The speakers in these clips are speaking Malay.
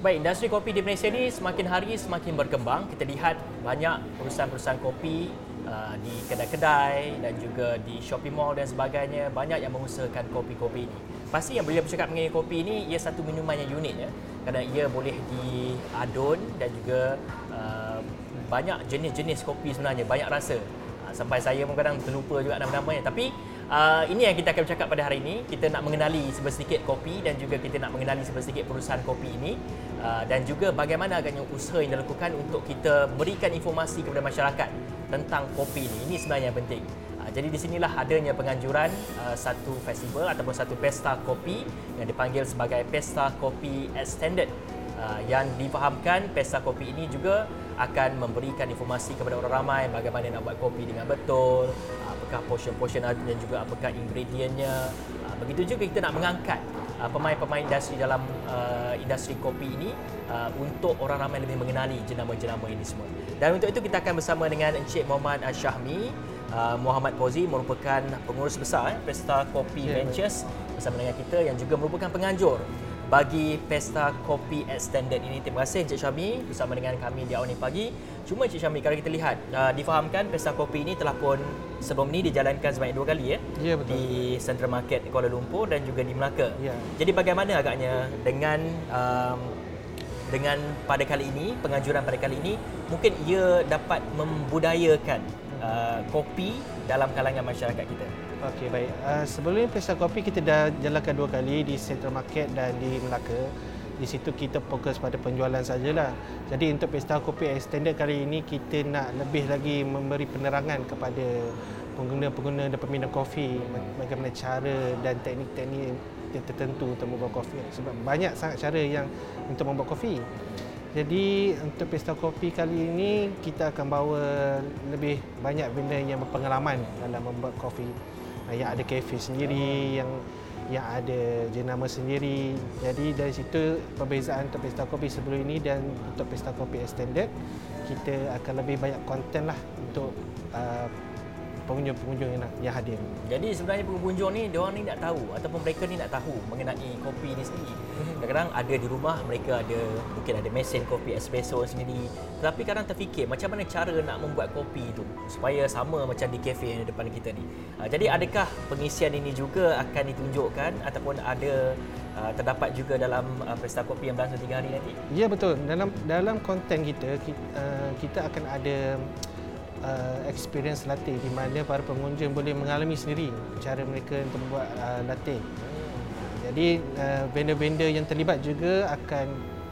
Baik, industri kopi di Malaysia ni semakin hari semakin berkembang. Kita lihat banyak perusahaan-perusahaan kopi di kedai-kedai dan juga di shopping mall dan sebagainya, banyak yang mengusahakan kopi-kopi ini. Pasti yang bila bercakap mengenai kopi ini, ia satu minuman yang unik ya. Kerana ia boleh diadun dan juga banyak jenis-jenis kopi sebenarnya, banyak rasa. Sampai saya pun kadang terlupa juga nama-namanya. Tapi ini yang kita akan bercakap pada hari ini. Kita nak mengenali sedikit kopi dan juga kita nak mengenali sedikit perusahaan kopi ini dan juga bagaimana agaknya usaha yang dilakukan untuk kita berikan informasi kepada masyarakat tentang kopi ini. Ini sebenarnya yang penting. Jadi di sinilah adanya penganjuran satu festival ataupun satu pesta kopi yang dipanggil sebagai Pesta Kopi Extended. Yang difahamkan pesta kopi ini juga akan memberikan informasi kepada orang ramai bagaimana nak buat kopi dengan betul, apakah portion-portion dan juga apakah ingredientnya. Begitu juga kita nak mengangkat pemain-pemain industri dalam industri kopi ini untuk orang ramai lebih mengenali jenama-jenama ini semua. Dan untuk itu kita akan bersama dengan Encik Muhammad Syahmi Muhammad Fauzi, merupakan pengurus besar Pesta Kopi Ventures bersama dengan kita, yang juga merupakan penganjur bagi Pesta Kopi Extended ini. Terima kasih Encik Syahmi bersama dengan kami di awal ini pagi. Cuma Encik Syahmi, kalau kita lihat difahamkan Pesta Kopi ini telah pun sebelum ini dijalankan sebanyak 2 kali ya, betul. Di Central Market Kuala Lumpur dan juga di Melaka. Ya. Jadi bagaimana agaknya dengan pada kali ini, penganjuran pada kali ini, mungkin ia dapat membudayakan kopi dalam kalangan masyarakat kita? Okey, baik. Sebelum ini Pesta Kopi kita dah jalankan 2 kali di Central Market dan di Melaka. Di situ kita fokus pada penjualan sajalah. Jadi untuk Pesta Kopi Extended kali ini kita nak lebih lagi memberi penerangan kepada pengguna-pengguna dan peminum kopi bagaimana cara dan teknik-teknik yang tertentu untuk membuat kopi. Sebab banyak sangat cara yang untuk membuat kopi. Jadi untuk Pesta Kopi kali ini kita akan bawa lebih banyak benda yang berpengalaman dalam membuat kopi. Yang ada kafe sendiri, yang ada jenama sendiri. Jadi dari situ perbezaan untuk Pesta Kopi sebelum ini dan untuk Pesta Kopi Extended, kita akan lebih banyak konten lah untuk pengunjung-pengunjung yang hadir. Jadi sebenarnya pengunjung ni, diorang ni nak tahu ataupun mereka ni nak tahu mengenai kopi ni sendiri. Kadang-kadang ada di rumah mereka mungkin ada mesin kopi espresso sendiri, tetapi kadang terfikir macam mana cara nak membuat kopi itu supaya sama macam di kafe yang di depan kita ni. Jadi adakah pengisian ini juga akan ditunjukkan ataupun ada terdapat juga dalam Pesta Kopi yang berlangsung 3 hari nanti? Ya, betul. Dalam konten kita akan ada experience latte di mana para pengunjung boleh mengalami sendiri cara mereka untuk membuat latte. Jadi vendor-vendor yang terlibat juga akan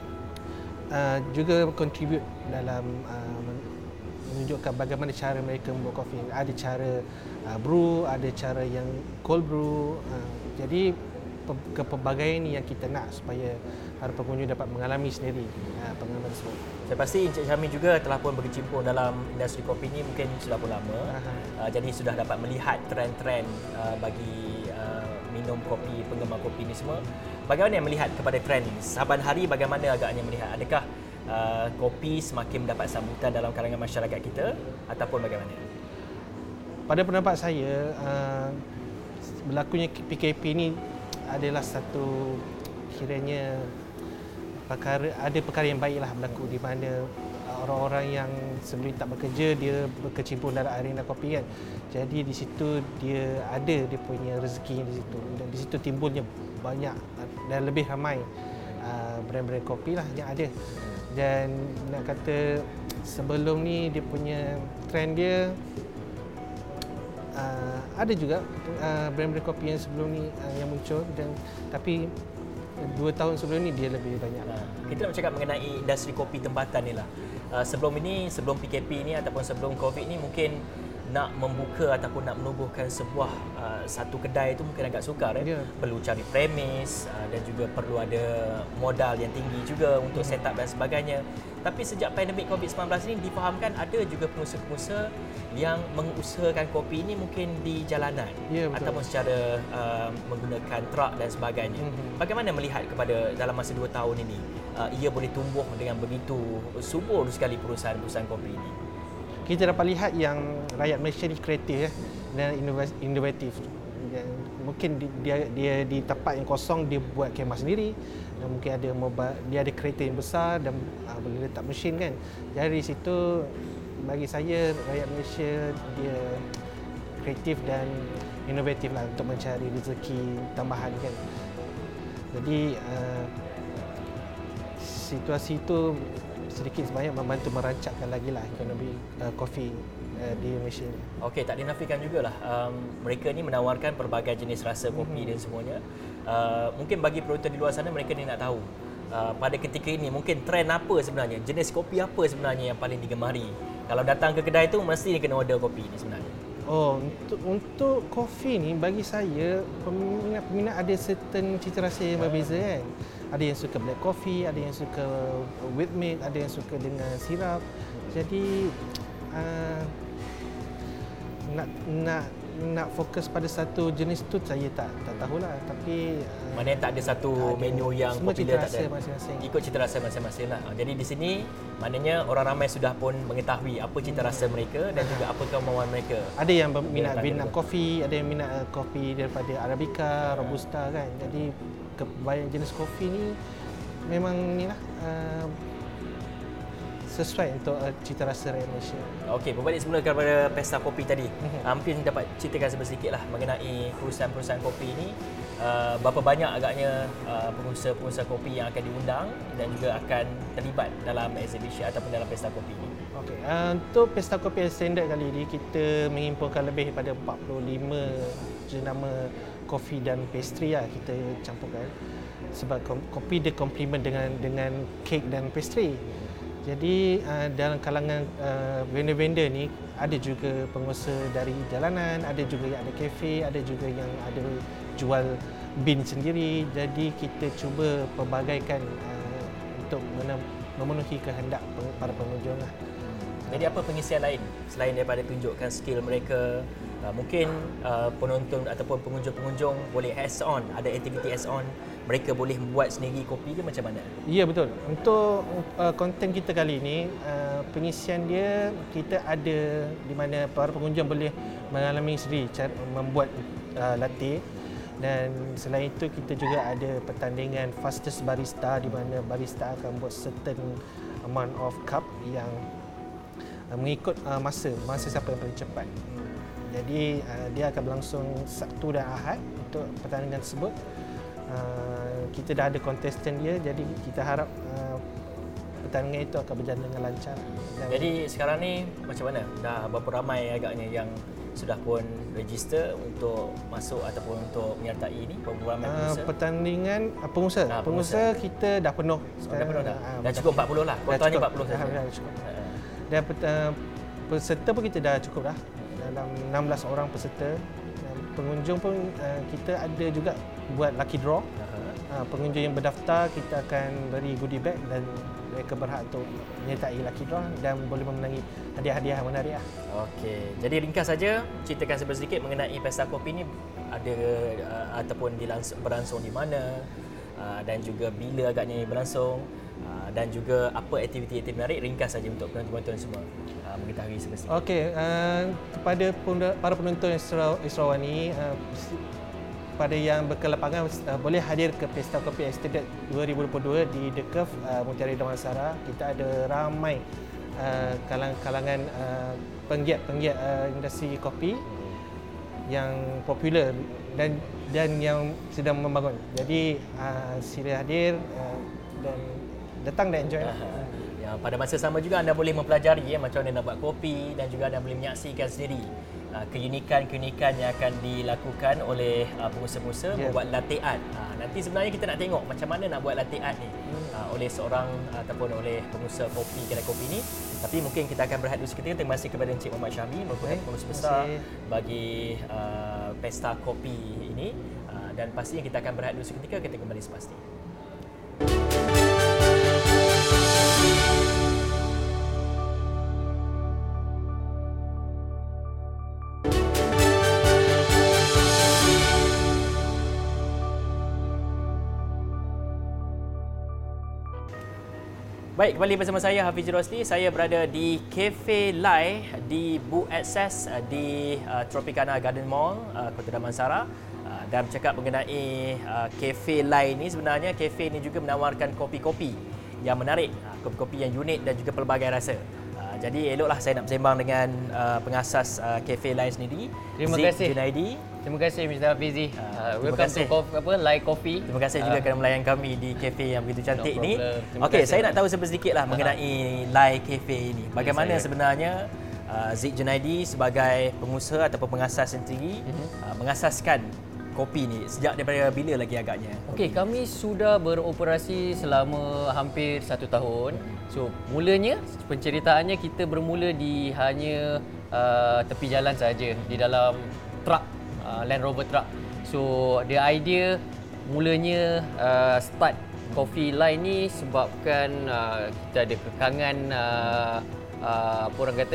juga contribute dalam menunjukkan bagaimana cara mereka membuat kopi. Ada cara brew, ada cara yang cold brew. Jadi kepelbagaian ini yang kita nak supaya para pengunjung dapat mengalami sendiri pengalaman tersebut. Saya pasti Encik Syahmi juga telah pun berkecimpung dalam industri kopi ini mungkin sudah pun lama. Jadi sudah dapat melihat trend-trend bagi minum kopi, penggemar kopi ini semua. Bagaimana yang melihat kepada trend ini? Saban hari bagaimana agaknya melihat? Adakah kopi semakin mendapat sambutan dalam kalangan masyarakat kita ataupun bagaimana? Pada pendapat saya, berlakunya PKP ini adalah satu kiranya ada perkara yang baiklah berlaku di mana orang-orang yang sebelum tak bekerja dia berkecimpung dalam arena kopi kan. Jadi di situ dia punya rezeki di situ dan di situ timbulnya banyak dan lebih ramai brand-brand kopi lah yang ada. Dan nak kata sebelum ni dia punya trend dia ada juga brand-brand kopi yang sebelum ni yang muncul tapi 2 tahun sebelum ni dia lebih banyak. Kita nak bercakap mengenai industri kopi tempatan ni lah. Sebelum PKP ni ataupun sebelum COVID ni mungkin nak membuka ataupun nak menubuhkan sebuah satu kedai itu mungkin agak sukar. Perlu cari premis dan juga perlu ada modal yang tinggi juga untuk set up dan sebagainya. Tapi sejak pandemik COVID-19 ini difahamkan ada juga pengusaha-pengusaha yang mengusahakan kopi ini mungkin di jalanan ataupun secara menggunakan truk dan sebagainya. Bagaimana melihat kepada dalam masa 2 tahun ini ia boleh tumbuh dengan begitu subur sekali perusahaan-perusahaan kopi ini? Kita dapat lihat yang rakyat Malaysia ni kreatif dan inovatif. Dan mungkin dia di tempat yang kosong dia buat kemah sendiri, dan mungkin ada dia ada kereta yang besar dan boleh letak mesin kan. Jadi dari situ bagi saya rakyat Malaysia dia kreatif dan inovatif lah untuk mencari rezeki tambahan kan. Jadi situasi itu sedikit sebanyak membantu merancangkan lagi lah ekonomi kopi di Malaysia ni. Okey, tak dinafikan jugalah mereka ni menawarkan pelbagai jenis rasa kopi dan semuanya. Mungkin bagi penonton di luar sana mereka ni nak tahu pada ketika ini mungkin trend apa sebenarnya, jenis kopi apa sebenarnya yang paling digemari. Kalau datang ke kedai tu mesti kena order kopi ni sebenarnya. Oh, untuk kopi ni bagi saya peminat ada certain cita rasa yang berbeza kan. Ada yang suka black coffee, ada yang suka with milk, ada yang suka dengan sirap. Jadi nak fokus pada satu jenis tu saya tak tahulah, tapi maknanya tak ada satu menu yang popular, tak ada. Masing-masing. Ikut cita rasa masing-masing lah. Jadi di sini maknanya orang ramai sudah pun mengetahui apa cita rasa mereka dan juga apa kemauan mereka. Ada yang minat Vietnam coffee, ada yang minat kopi daripada Arabica, Robusta kan. Jadi banyak jenis kopi ni memang inilah sesuai untuk cita rasa rakyat Malaysia. Okey, berbalik semula kepada pesta kopi tadi. Mungkin dapat ceritakan sedikit lah mengenai perusahaan-perusahaan kopi ini. Berapa banyak agaknya pengusaha-pengusaha kopi yang akan diundang dan juga akan terlibat dalam exhibition ataupun dalam pesta kopi ini. Okey, untuk pesta kopi standard kali ini kita menghimpunkan lebih daripada 45 jenama kopi dan pastry lah kita campurkan. Sebab kopi dia komplement dengan kek dan pastry. Jadi dalam kalangan vendor-vendor ni ada juga pengusaha dari jalanan, ada juga yang ada kafe, ada juga yang ada jual bin sendiri. Jadi kita cuba pelbagaikan untuk memenuhi kehendak para pengunjung lah. Jadi apa pengisian lain selain daripada tunjukkan skill mereka? Mungkin penonton ataupun pengunjung-pengunjung boleh hands on, ada aktiviti hands on, mereka boleh membuat sendiri kopi ke macam mana? Ya, betul. Untuk konten kita kali ini, pengisian dia kita ada di mana para pengunjung boleh mengalami sendiri cara membuat latte, dan selain itu kita juga ada pertandingan fastest barista di mana barista akan buat certain amount of cup yang mengikut masa siapa yang paling cepat. Jadi dia akan berlangsung Sabtu dan Ahad untuk pertandingan tersebut. Kita dah ada kontestan dia, jadi kita harap pertandingan itu akan berjalan dengan lancar. Jadi sekarang ni macam mana? Dah berapa ramai agaknya yang sudah pun register untuk masuk ataupun untuk menyertai ini? Berapa ramai pengusaha? Pertandingan pengusaha kita dah penuh. Dah penuh dah? Dah cukup 40 lah? Kuotanya 40 saja? Dah cukup. Dan peserta pun kita dah cukup dah. Dalam 16 orang peserta. Dan pengunjung pun kita ada juga buat lucky draw. Pengunjung yang berdaftar kita akan beri goodie bag dan mereka berhak untuk menyertai lucky draw dan boleh memenangi hadiah-hadiah menarik lah. Okey, jadi ringkas saja ceritakan sedikit mengenai pesta kopi ni ada ataupun berlangsung di mana dan juga bila agaknya berlangsung dan juga apa aktiviti-aktiviti menarik, ringkas saja untuk penonton-penonton semua mengetahui semestinya. Okey, kepada para penonton Israwani, pada yang berkelapangan boleh hadir ke Pesta Kopi Extended 2022 di The Curve, Mutiara Damansara. Kita ada ramai kalangan penggiat industri kopi yang popular dan yang sedang membangun. Jadi sila hadir dan datang dan enjoy lah. Ya, pada masa sama juga anda boleh mempelajari macam mana nak buat kopi dan juga anda boleh menyaksikan sendiri keunikan-keunikan yang akan dilakukan oleh pengusaha-pengusaha membuat latte art. Nanti sebenarnya kita nak tengok macam mana nak buat latte art ni oleh seorang ataupun oleh pengusaha kopi, kedai kopi ni. Tapi mungkin kita akan berehat dulu seketika. Terima kasih kepada Encik Muhammad Syahmi merupakan pengurus besar bagi pesta kopi ini, dan pastinya kita akan berehat dulu seketika. Kita kembali sepasti. Baik, kembali bersama saya Hafiz Rosli. Saya berada di Cafe Lai di booth access di Tropicana Garden Mall, Kota Damansara. Dan bercakap mengenai Cafe Lai ini, sebenarnya cafe ini juga menawarkan kopi-kopi yang menarik, kopi-kopi yang unik dan juga pelbagai rasa. Jadi eloklah saya nak bersembang dengan pengasas Cafe Lai sendiri, Terima Zik kasih. Junaidi. Terima kasih Mr. Hafizi. Welcome kasih. to Lai Coffee. Terima kasih juga kerana melayan kami di kafe yang begitu cantik No ini. problem. Terima Okey, kasih. saya nak tahu sedikit lah mengenai Lai Cafe ini. Bagaimana saya. sebenarnya Zik Junaidi sebagai pengusaha ataupun pengasas sendiri mengasaskan kopi ni sejak daripada bila lagi agaknya? Okey, kami sudah beroperasi selama hampir 1 tahun. So, mulanya penceritaannya kita bermula di hanya tepi jalan saja di dalam truk, Land Rover truck. So, the idea mulanya start Coffee Line ni sebabkan kita ada kekangan apa orang kata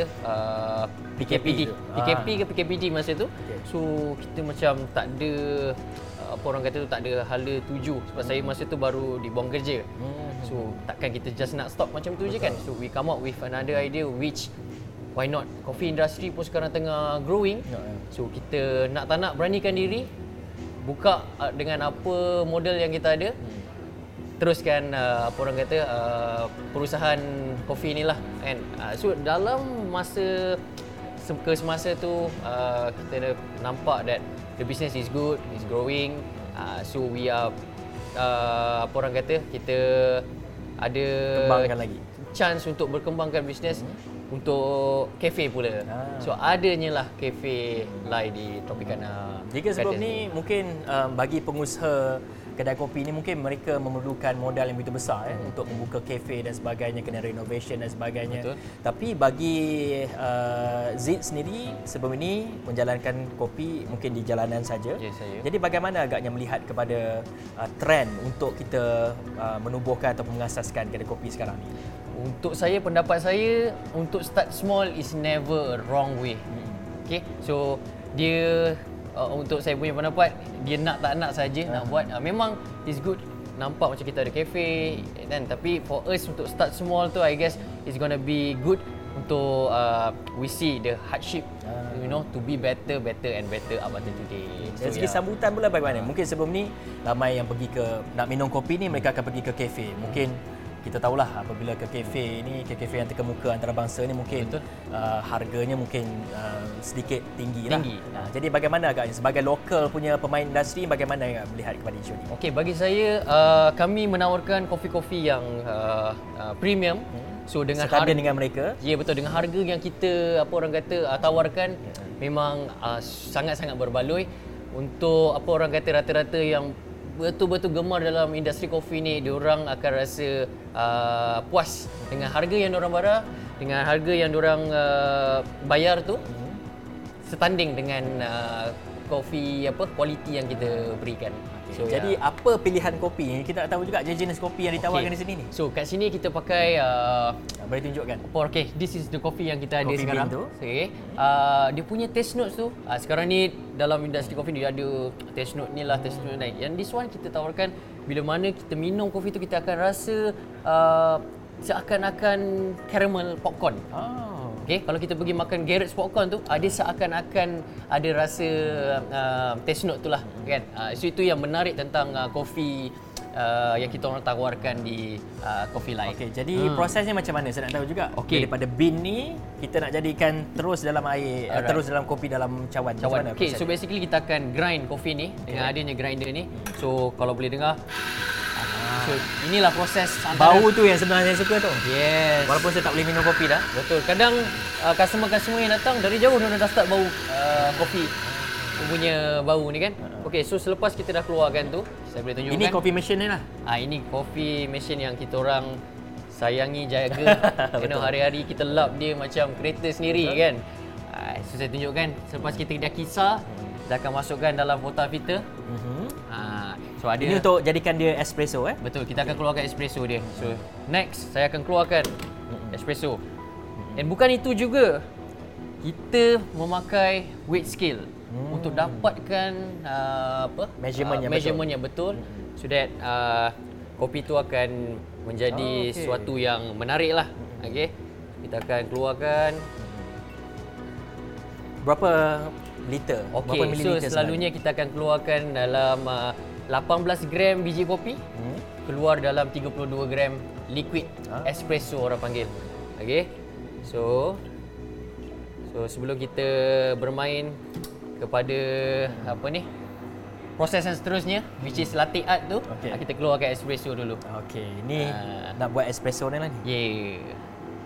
PKPD. tu. PKP ke PKPD masa tu. So kita macam tak ada apa orang kata tu, tak ada hala tuju sebab saya masa tu baru dibuang kerja. So takkan kita just nak stop macam tu je kan. So we come up with another idea which why not, coffee industry pun sekarang tengah growing. So kita nak tak nak beranikan diri, buka dengan apa model yang kita ada, teruskan apa orang kata perusahaan kopi inilah kan. So dalam masa semasa tu kita nampak that the business is good, is growing. So we are apa orang kata, kita ada Kembangkan lagi. chance untuk berkembangkan bisnes untuk kafe pula. So adanya lah kafe Lai di Tropicana. Jika sebelum Garden. ni mungkin bagi pengusaha kedai kopi ni mungkin mereka memerlukan modal yang begitu besar untuk membuka kafe dan sebagainya, kena renovation dan sebagainya. Betul. Tapi bagi Zid sendiri sebelum ini menjalankan kopi mungkin di jalanan saja. Ya, saya. Jadi bagaimana agaknya melihat kepada trend untuk kita menubuhkan atau mengasaskan kedai kopi sekarang ni? Untuk saya, pendapat saya, untuk start small is never a wrong way. Okay, so dia untuk saya punya pendapat, dia nak tak nak saja nak buat. Memang is good, nampak macam kita ada cafe kan, tapi for us untuk start small tu, I guess it's gonna be good untuk we see the hardship, you know, to be better and better up until today. Dari segi sambutan pula bagaimana? Mungkin sebelum ni ramai yang pergi ke nak minum kopi ni, mereka akan pergi ke kafe. Mungkin kita tahulah apabila ke kafe ni, ke kafe yang terkemuka antarabangsa ni mungkin harganya mungkin sedikit tinggi lah. Jadi bagaimana agaknya sebagai lokal punya pemain industri, bagaimana melihat kepada isu ni? Okey, bagi saya kami menawarkan kopi-kopi yang premium. So dengan Sekadar dengan mereka. Ya, betul, dengan harga yang kita apa orang kata tawarkan memang sangat-sangat berbaloi untuk apa orang kata rata-rata yang betul-betul gemar dalam industri kopi ni, diorang akan rasa puas dengan harga yang diorang bayar, dengan harga yang diorang bayar tu setanding dengan kopi apa kualiti yang kita berikan. So, Jadi apa pilihan kopi ni? Kita nak tahu juga jenis kopi yang ditawarkan di sini ni. So kat sini kita pakai Boleh tunjukkan? okay, this is the coffee yang kita ada Coffee sekarang. bean tu. Okay. Dia punya taste notes tu, sekarang ni dalam industri kopi dia ada taste note ni lah, taste note naik. Yang this one kita tawarkan bila mana kita minum kopi tu, kita akan rasa seakan-akan caramel popcorn. Okay, kalau kita pergi makan Garrett's popcorn tu, dia seakan-akan ada rasa taste note tu lah kan. So itu yang menarik tentang kopi yang kita orang tawarkan di Coffee Line. Okey, jadi prosesnya macam mana? Saya nak tahu juga. Okey. Daripada bean ni kita nak jadikan terus dalam air, terus dalam kopi dalam cawan. Macam mana Okay, so prosesnya? basically kita akan grind kopi ni dengan adanya grinder ni. So kalau boleh dengar, so inilah proses Bau tu yang sebenarnya saya suka tu. Yes. Walaupun saya tak boleh minum kopi dah. Betul. Kadang customer-customer yang datang dari jauh dia dah start bau kopi punya bau ni kan. Okey, so selepas kita dah keluarkan tu, saya boleh tunjukkan. Ini coffee machine ni lah. Ini coffee machine yang kita orang sayangi, jaga. Kena hari-hari kita lap dia macam kereta sendiri kan. So saya tunjukkan, selepas kita dah kisar, kita akan masukkan dalam water filter. So ada Ini untuk jadikan dia espresso betul, kita akan keluarkan espresso dia. So next saya akan keluarkan espresso. Dan bukan itu juga, kita memakai weight scale untuk dapatkan Measurement yang measurement yang betul, so that kopi tu akan menjadi sesuatu yang menarik lah. Okey. Kita akan keluarkan. Berapa liter? Berapa Okey, so mililiter selalunya kita akan keluarkan dalam 18 gram biji kopi. Keluar dalam 32 gram liquid espresso orang panggil. Okey. So sebelum kita bermain kepada proses yang seterusnya, which is latte art tu, kita keluarkan espresso dulu. Okey, ni nak buat espresso ni lah ni. Yeah.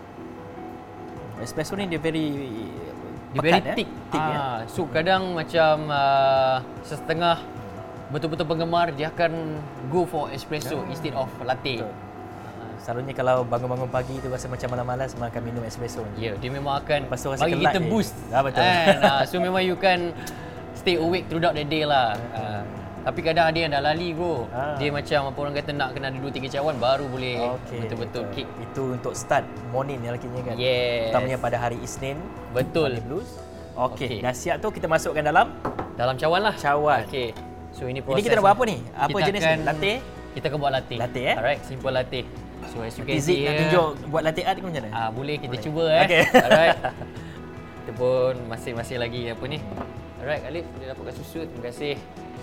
Espresso ni dia very thick. So kadang macam setengah betul-betul penggemar dia akan go for espresso instead of latte. Selalunya kalau bangun-bangun pagi tu rasa macam malas-malas makan minum espresso. Ya, dia memang akan rasa bagi kelat kita boost. Betul. So memang you can stay awake throughout the day lah. Tapi kadang ada yang dah lali bro. Dia macam apa orang kata nak kena ada 2-3 cawan baru boleh betul-betul kick. Itu untuk start morning ni lakinya kan. Yes. Utamanya pada hari Isnin. Betul. Hari Blues. Okey, dah siap tu kita masukkan dalam cawan lah. Cawan. Okey. So ini proses. Ini kita nak buat apa ni? Apa jenis ni? Latte? Kita akan buat latte. Latte Alright, simple latte. So as you can see, nak tunjuk buat latte art ke macam mana? Boleh kita cuba Okay. Alright. Kita pun masih lagi apa ni. Alright, Alif dia dapatkan susu. Terima kasih.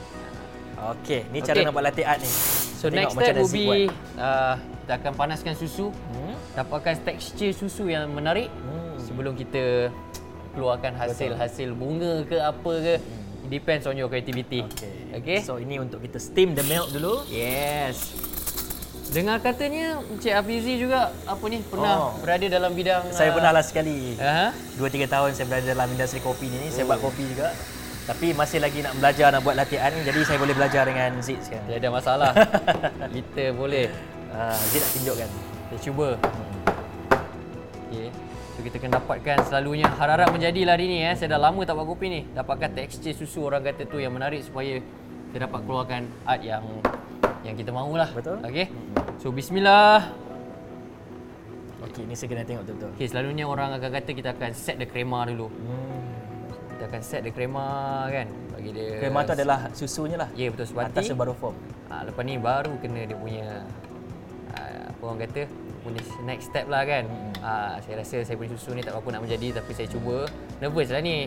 Okey, ni cara nak buat latte art ni. So next step will be kita akan panaskan susu. Dapatkan tekstur susu yang menarik sebelum kita keluarkan hasil bunga ke apa ke. It depends on your creativity. Okay. So ini untuk kita steam the milk dulu. Yes. Dengar katanya Encik Hafizi juga pernah berada dalam bidang saya pernah lah sekali. 2-3 tahun saya berada dalam industri kopi ni. Saya buat kopi juga. Tapi masih lagi nak belajar nak buat latte art ni, jadi saya boleh belajar dengan Zid sekarang. Tak ada masalah. Kita boleh. Zid nak tunjukkan. Kita cuba. Okey. So kita akan dapatkan selalunya harap-harap menjadilah hari ni Saya dah lama tak buat kopi ni. Dapatkan tekstur susu orang kata tu yang menarik supaya kita dapat keluarkan art yang kita mahulah. Betul. Okey. So bismillah. Okey, ni saya kena tengok betul-betul. Okey, selalunya orang akan kata kita akan set the crema dulu. Kita akan set the crema kan. Bagi dia crema tu adalah susunya lah. Ya, betul, sebati. Atas baru foam. Lepas ni baru kena dia punya apa orang kata punya next step lah kan. Saya rasa saya punya susu ni tak apa nak menjadi, tapi saya cuba. Nervous lah ni.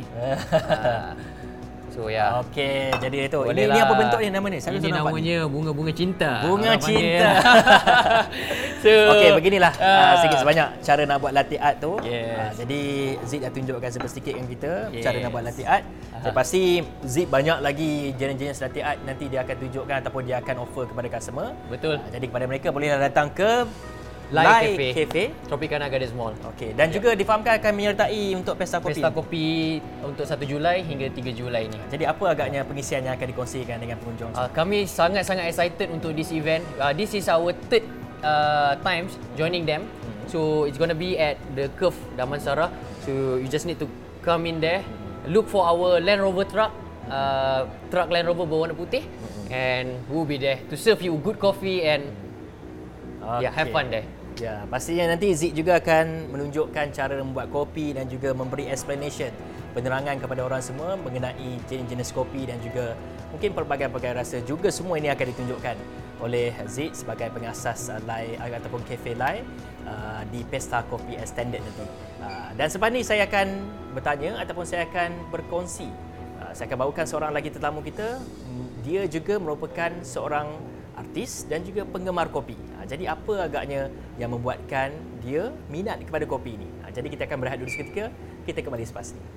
So ya. Okey, jadi itu. Ini apa bentuk ni, nama ni? Ini namanya bunga-bunga cinta. Bunga cinta. So, okey, beginilah sikit sebanyak cara nak buat latte art tu. Yes. Jadi Zid dah tunjukkan sedikit dengan kita cara nak buat latte art. Saya pasti Zid banyak lagi jenis-jenis latte art nanti dia akan tunjukkan ataupun dia akan offer kepada customer. Betul. Jadi kepada mereka bolehlah datang ke Lai Cafe, Tropicana Gardens Mall. Okey, dan juga difahamkan akan menyertai untuk pesta kopi. Pesta kopi untuk 1 Julai hingga 3 Julai ni. Jadi apa agaknya pengisian yang akan dikongsikan dengan pengunjung? Kami sangat-sangat excited untuk this event. This is our third times joining them. So it's gonna be at the Curve Damansara. So you just need to come in there, look for our Land Rover truck, truck Land Rover berwarna putih, and we'll be there to serve you good coffee and have fun there. Ya, pastinya nanti Zid juga akan menunjukkan cara membuat kopi dan juga memberi explanation, penerangan kepada orang semua mengenai jenis-jenis kopi dan juga mungkin pelbagai-pelbagai rasa juga. Semua ini akan ditunjukkan oleh Zid sebagai pengasas Lai ataupun Cafe Lai di Pesta Kopi Extended nanti. Dan selepas ni saya akan bertanya ataupun saya akan berkongsi. Saya akan bawakan seorang lagi tetamu kita. Dia juga merupakan seorang artis dan juga penggemar kopi. Jadi apa agaknya yang membuatkan dia minat kepada kopi ini? Jadi kita akan berehat dulu seketika. Kita kembali selepas ini.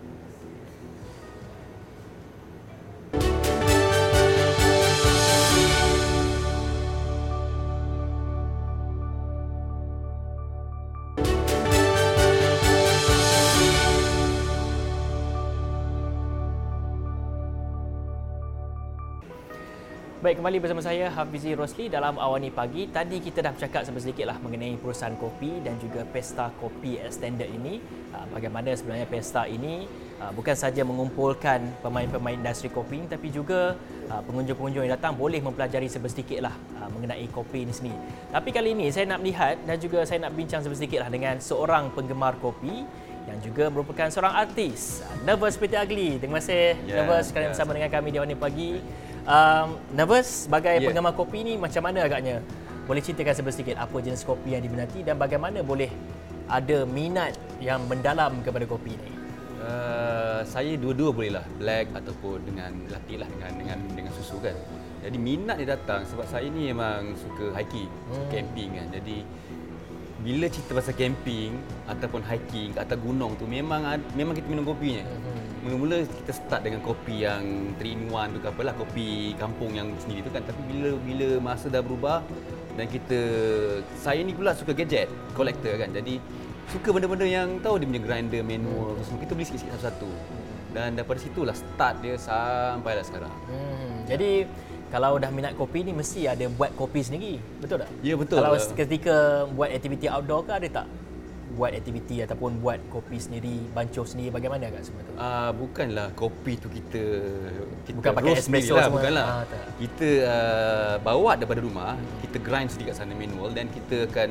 Baik, kembali bersama saya Hafizi Rosli dalam Awani Pagi. Tadi kita dah bercakap sampai sedikit lah mengenai perusahaan kopi dan juga Pesta Kopi Extended ini. Bagaimana sebenarnya pesta ini bukan saja mengumpulkan pemain-pemain industri kopi, tapi juga pengunjung-pengunjung yang datang boleh mempelajari sedikit lah mengenai kopi ini sendiri. Tapi kali ini saya nak melihat dan juga saya nak bincang sedikit lah dengan seorang penggemar kopi yang juga merupakan seorang artis. Nervous Pretty Ugly. Terima kasih Nervous kerana bersama dengan kami di Awani Pagi. Nervous sebagai penggemar kopi ni macam mana agaknya? Boleh ceritakan sedikit apa jenis kopi yang diminati dan bagaimana boleh ada minat yang mendalam kepada kopi ni? Saya dua-dua boleh lah, black ataupun dengan latte lah, dengan susu kan. Jadi minat dia datang sebab saya ni memang suka hiking, camping kan. Jadi bila cerita pasal camping ataupun hiking kat atas gunung tu memang kita minum kopinya. Mula-mula kita start dengan kopi yang 3 in 1 tu ke apalah, kopi kampung yang sendiri tu kan. Tapi bila masa dah berubah dan saya ni pula suka gadget, collector kan. Jadi suka benda-benda yang tahu dia punya grinder, manual, semua kita beli sikit-sikit satu-satu. Dan daripada situlah start dia sampailah sekarang. Jadi kalau dah minat kopi ni mesti ada buat kopi sendiri, betul tak? Ya, betul. Kalau ketika buat aktiviti outdoor ke ada tak? Buat aktiviti ataupun buat kopi sendiri, bancuh sendiri, bagaimana agak semua tu? Bukanlah kopi tu kita bukan pakai roast espresso sendiri lah, semua. bukanlah. Kita bawa daripada rumah, kita grind sendiri kat sana manual dan kita akan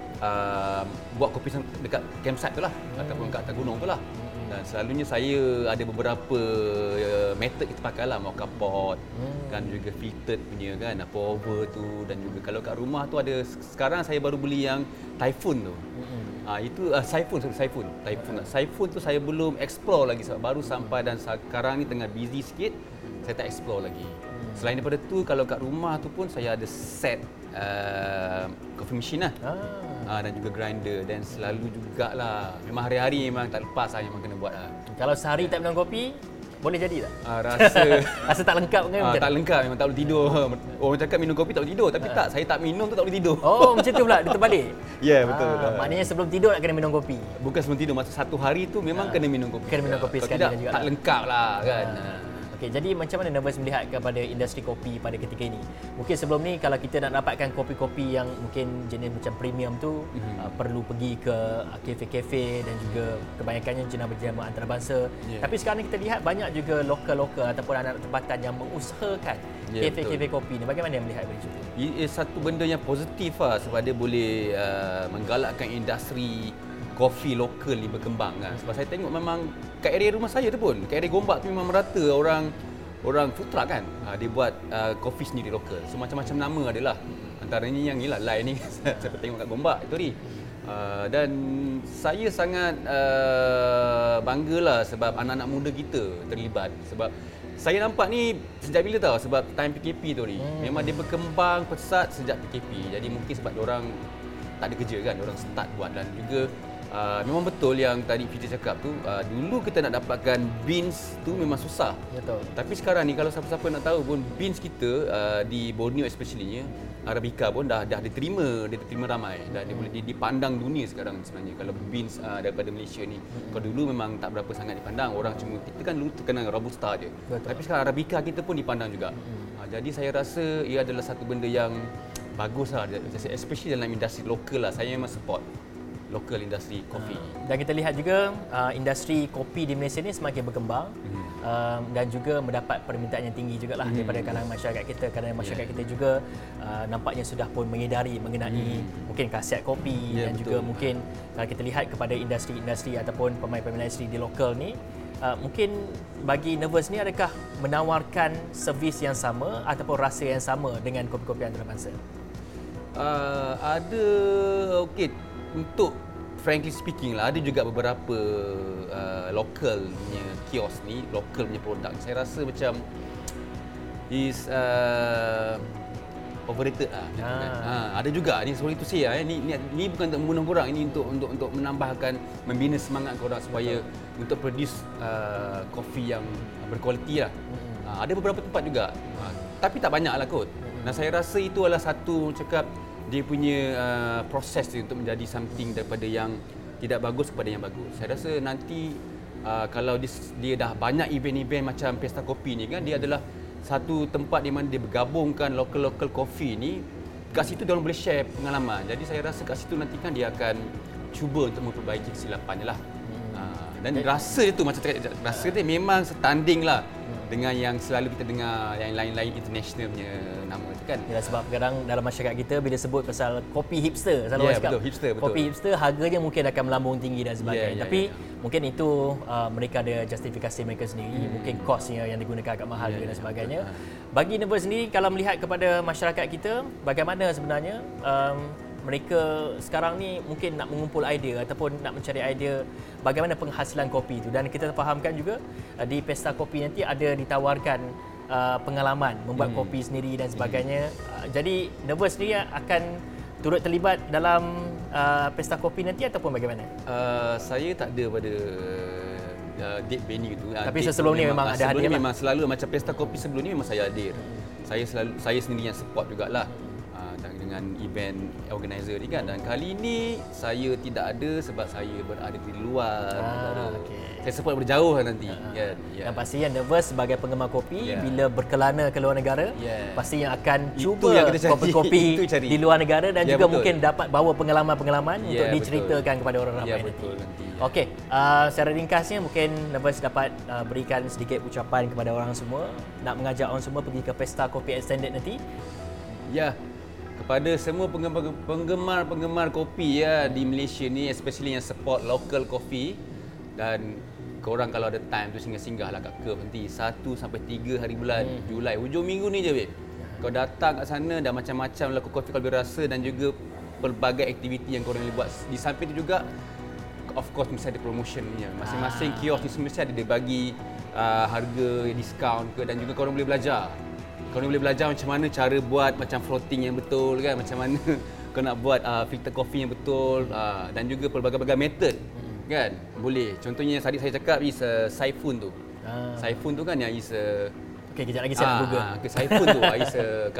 buat kopi dekat campsite tu lah ataupun kat atas gunung tu lah. Dan selalunya saya ada beberapa method kita pakai lah, mocha pot kan, juga filtered punya kan, pour over tu, dan juga kalau kat rumah tu ada, sekarang saya baru beli yang Typhoon tu. Itu Typhoon tu saya belum explore lagi sebab baru sampai dan sekarang ni tengah busy sikit, saya tak explore lagi. Selain daripada tu, kalau kat rumah tu pun saya ada set coffee machine lah. Dan juga grinder, dan selalu jugalah memang hari-hari memang tak lepas lah, memang kena buat lah. Kalau sehari tak minum kopi, boleh jadi tak? Rasa tak lengkap kan? Tak lengkap, memang tak boleh tidur. Orang cakap minum kopi tak boleh tidur, tapi tak, saya tak minum tu tak boleh tidur. Oh, macam tu pula, dia terbalik? Ya, betul. Maknanya sebelum tidur nak kena minum kopi? Bukan sebelum tidur, masa satu hari tu memang kena minum kopi. Kena minum kopi sekali tidak, juga. Tak lengkap lah kan. Okey, jadi macam mana Nervous melihat kepada industri kopi pada ketika ini? Mungkin sebelum ni kalau kita nak dapatkan kopi-kopi yang mungkin jenis macam premium tu, perlu pergi ke kafe-kafe dan juga kebanyakannya jenama-jenama antarabangsa. Tapi sekarang ni kita lihat banyak juga lokal-lokal ataupun anak tempatan yang mengusahakan kafe-kafe kopi ni. Bagaimana yang melihat benda itu? Ia satu benda yang positif lah sebab dia boleh menggalakkan industri kopi lokal ni berkembang kan. Sebab saya tengok memang kat area rumah saya tu pun, kat area Gombak tu memang merata orang food truck kan. Dia buat kopi sendiri lokal. So macam-macam nama adalah. Antaranya yang inilah lain ni saya tengok kat Gombak itu ni. Dan saya sangat banggalah sebab anak-anak muda kita terlibat. Sebab saya nampak ni sejak bila tahu, sebab time PKP tu ni. Memang dia berkembang pesat sejak PKP. Jadi mungkin sebab diorang tak ada kerja kan, diorang start buat. Dan juga memang betul yang tadi Fitri cakap tu, dulu kita nak dapatkan beans tu memang susah. Betul. Tapi sekarang ni kalau siapa-siapa nak tahu pun, beans kita di Borneo especially Arabica pun dah diterima ramai dan dia boleh dipandang dunia sekarang sebenarnya. Kalau beans daripada Malaysia ni, kalau dulu memang tak berapa sangat dipandang, orang cuma kita kan dulu terkenal Robusta je. Betul. Tapi sekarang Arabica kita pun dipandang juga. Jadi saya rasa ia adalah satu benda yang bagus lah, especially dalam industri lokal lah. Saya memang support local industri kopi. Dan kita lihat juga industri kopi di Malaysia ni semakin berkembang dan juga mendapat permintaan yang tinggi jugalah daripada kalangan masyarakat kita. Kerana masyarakat kita juga nampaknya sudah pun mengedari mengenai mungkin khasiat kopi dan betul. Juga mungkin kalau kita lihat kepada industri-industri ataupun pemain-pemain industri di lokal ni, mungkin bagi Nervous ni adakah menawarkan servis yang sama ataupun rasa yang sama dengan kopi-kopi antarabangsa? Ada, okey. Untuk frankly speaking lah, ada juga beberapa local punya kios ni, local punya produk. Saya rasa macam is overrated lah. Ada juga ni, sorry to say lah, ni bukan untuk membunuh korang, ini untuk menambahkan, membina semangat korang supaya untuk produce kopi yang berkualiti lah. Ada beberapa tempat juga, tapi tak banyak lah kot. Dan saya rasa itu adalah satu cakap dia punya proses dia untuk menjadi something daripada yang tidak bagus kepada yang bagus. Saya rasa nanti kalau dia dah banyak event-event macam Pesta Kopi ni kan, dia adalah satu tempat di mana dia bergabungkan local kopi ni. Kat situ dia orang boleh share pengalaman. Jadi saya rasa kat situ nanti kan dia akan cuba untuk memperbaiki kesilapannya lah. Dan rasa dia tu macam cakap, rasa dia memang setanding lah dengan yang selalu kita dengar yang lain-lain international punya nama tu kan. Ya, sebab kadang dalam masyarakat kita bila sebut pasal kopi hipster, selalu orang cakap betul, hipster, betul. kopi hipster harganya mungkin akan melambung tinggi dan sebagainya. Tapi mungkin itu mereka ada justifikasi mereka sendiri, mungkin kosnya yang digunakan agak mahal dan sebagainya. Bagi Nervous sendiri, kalau melihat kepada masyarakat kita, bagaimana sebenarnya mereka sekarang ni mungkin nak mengumpul idea ataupun nak mencari idea bagaimana penghasilan kopi itu, dan kita fahamkan juga di pesta kopi nanti ada ditawarkan pengalaman membuat kopi sendiri dan sebagainya. Jadi Nervous sendiri akan turut terlibat dalam pesta kopi nanti ataupun bagaimana? Saya tak ada pada date venue tu. Tapi sebelum ni memang ada hadir. Memang selalu macam pesta kopi sebelum ni memang saya hadir. Saya sendiri yang support jugalah dengan event organizer ni kan. Dan kali ni saya tidak ada sebab saya berada di luar negara. Saya support berjauh nanti. Dan pastinya Nervous sebagai penggemar kopi bila berkelana ke luar negara, pastinya akan cuba kopi-kopi di luar negara dan juga betul. Mungkin dapat bawa pengalaman-pengalaman untuk diceritakan kepada orang ramai nanti. Okey, secara ringkasnya mungkin Nervous dapat berikan sedikit ucapan kepada orang semua, nak mengajak orang semua pergi ke pesta kopi extended nanti. Ya. Kepada semua penggemar kopi ya di Malaysia ni, especially yang support local coffee, dan korang kalau ada time tu singgah-singgahlah kat Curve nanti 1 sampai 3 hari bulan Julai, hujung minggu ni je babe. Kau datang kat sana dan macam-macam local coffee kau boleh rasa dan juga pelbagai aktiviti yang korang boleh buat. Di samping tu juga of course mesti ada promotionnya. Masing-masing kios ni mesti ada dia bagi harga diskaun ke, dan juga korang boleh belajar. Kau boleh belajar macam mana cara buat macam frotting yang betul kan, macam mana kau nak buat filter coffee yang betul, dan juga pelbagai-bagai method kan. Boleh. Contohnya tadi saya cakap is siphon tu. Siphon tu kan yang is okey, kejap lagi saya Google. Siphon tu is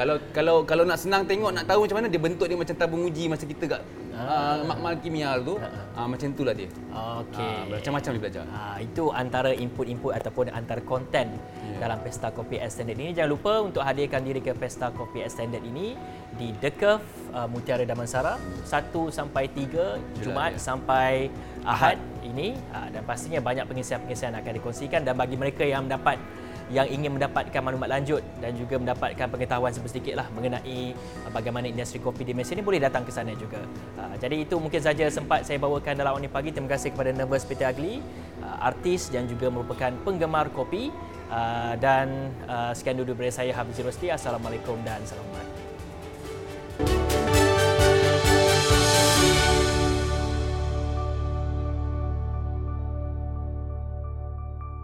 kalau nak senang tengok, nak tahu macam mana dia bentuk dia macam tabung uji masa kita kat makmal kimial tu. Macam itulah dia. Okey. Macam-macam dia belajar. Itu antara input-input ataupun antara konten dalam Pesta Kopi Extended ini. Jangan lupa untuk hadirkan diri ke Pesta Kopi Extended ini di The Curve, Mutiara Damansara 1 sampai 3 Jumaat sampai Ahad ini, dan pastinya banyak pengisian-pengisian akan dikongsikan. Dan bagi mereka yang ingin mendapatkan maklumat lanjut dan juga mendapatkan pengetahuan sedikit lah mengenai bagaimana industri kopi di Malaysia ini, boleh datang ke sana juga. Jadi itu mungkin saja sempat saya bawakan dalam awal ini pagi. Terima kasih kepada Nervous Peter Agli, artis dan juga merupakan penggemar kopi. Dan sekian dulu dari saya, Hafiz Rosli. Assalamualaikum dan salam hormat.